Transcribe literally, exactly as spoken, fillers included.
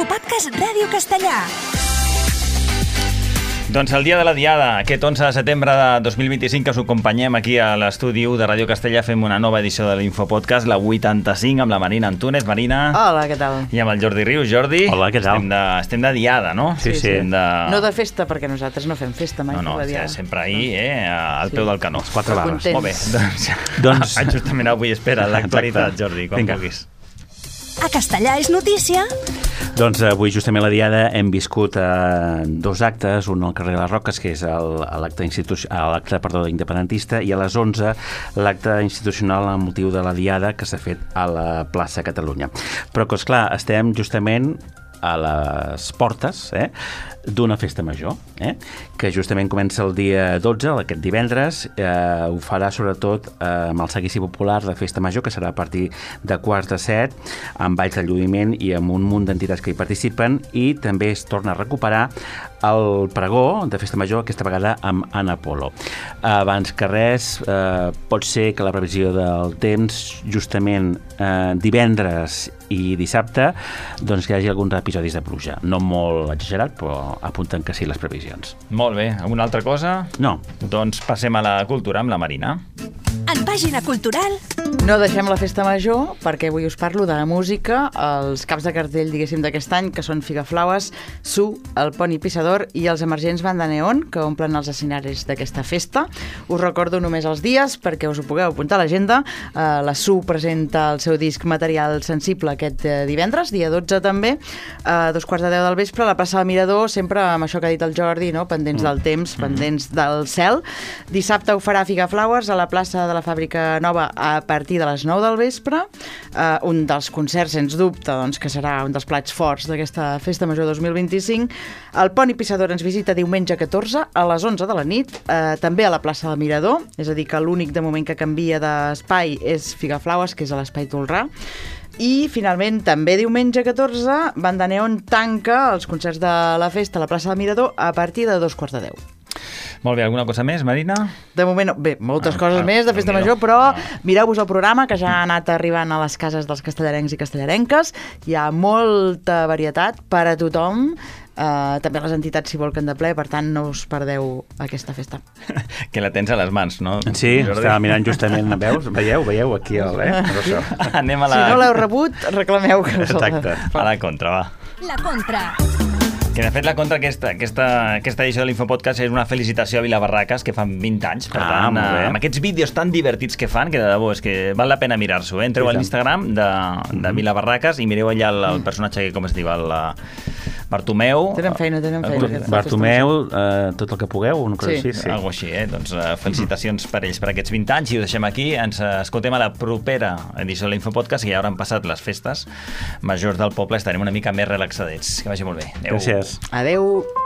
Infopodcast Ràdio Castellà. Doncs el dia de la Diada, aquest onze de setembre de dos mil vint-i-cinc, que us acompanyem aquí a l'estudi u de Ràdio Castellà, fem una nova edició de l'Infopodcast, la vuitanta-cinc, amb la Marina Antúnez. Marina. Hola, què tal? I amb el Jordi Rius. Jordi. Hola, què tal? Estem de, estem de Diada, no? Sí, sí. De... No de festa, perquè nosaltres no fem festa mai. No, no, la Diada. sempre ahir, eh, al Sí. peu del canó. Quatre barres. Contents. Molt bé, doncs, Doncs- doncs... justament avui espera l'actualitat, Exacte. Jordi, quan Vinga. vulguis. A Castellà és notícia. Doncs avui, justament a la Diada, hem viscut eh, dos actes, un al carrer de les Roques, que és el- l'acte institu... l'acte perdó, independentista, i a les onze l'acte institucional amb motiu de la Diada que s'ha fet a la plaça Catalunya. Però que, esclar, estem justament a les portes eh, d'una festa major, eh, que justament comença el dia dotze, aquest divendres. Eh, ho farà sobretot eh, amb el seguici popular de festa major, que serà a partir de quarts de set, amb balls de lluïment i amb un munt d'entitats que hi participen, i també es torna a recuperar el pregó de festa major, aquesta vegada amb Anna Polo. Abans que res, eh, pot ser que la previsió del temps, justament eh, divendres i dissabte, doncs que hi hagi alguns episodis de pluja. No molt exagerat, però apunten que sí les previsions. Molt bé, alguna altra cosa? No. Doncs passem a la cultura amb la Marina. En pàgina cultural, No deixem la festa major, perquè avui us parlo de música, els caps de cartell, diguéssim, d'aquest any, que són Figaflaues, Su, el Poni Pissador i els emergents Banda Neon, que omplen els escenaris d'aquesta festa. Us recordo només els dies, perquè us ho pugueu apuntar a l'agenda. Uh, la Su presenta el seu disc Material Sensible aquest uh, divendres, dia dotze també, a uh, dos quarts de deu del vespre, a la plaça del Mirador, sempre amb això que ha dit el Jordi, no? Pendents del temps, pendents del cel. Dissabte ho farà Figaflaues a la plaça de la Fàbrica Nova a partir de les nou del vespre. Uh, un dels concerts, sens dubte, doncs, que serà un dels plats forts d'aquesta Festa Major dos mil vint-i-cinc. El Poni Pissador ens visita diumenge catorze a les onze de la nit, uh, també a la plaça del Mirador, és a dir, que l'únic de moment que canvia d'espai és Figaflaues, que és a l'Espai Tolrà. I, finalment, també diumenge catorze, Banda Neon tanca els concerts de la festa a la plaça del Mirador a partir de dos quarts de deu. Molt bé, alguna cosa més, Marina? De moment, no. Bé, moltes Ah, coses ah, més de Festa Déu-n'hi-do. Major, però Ah. mireu-vos el programa, que ja ha anat arribant a les cases dels castellarencs i castellarenques. Hi ha molta varietat per a tothom, uh, també les entitats s'hi volquen de ple, per tant no us perdeu aquesta festa. Que la tens a les mans, no? Sí, Jordi? estava mirant justament, veus? Veieu? Veieu aquí el... Eh? Això. Anem a la... Si no l'heu rebut, reclameu que us el- Exacte. A la contra, va. la contra. Que de fet la contra aquesta, aquesta, aquesta edició de l'Infopodcast és una felicitació a Vilabarraques, que fan vint anys, per Ah, tant, molt bé. eh, amb aquests vídeos tan divertits que fan, que de debò és que val la pena mirar-s'ho, eh? Entreu Sí, a tant. l'Instagram de, de Vilabarraques i mireu allà el, el personatge que, com es diu, el eh, Bartomeu. Tenen feina, tenen feina. Eh, aquesta Bartomeu, eh, tot el que pugueu, una cosa Sí. així, sí. Algo així, eh? Doncs eh, felicitacions per ells per aquests vint anys i ho deixem aquí. Ens eh, escoltem a la propera edició de l'Infopodcast, que ja hauran passat les festes majors del poble, estarem una mica més relaxadets. Que vagi molt bé. Adéu. Gràcies. Adéu.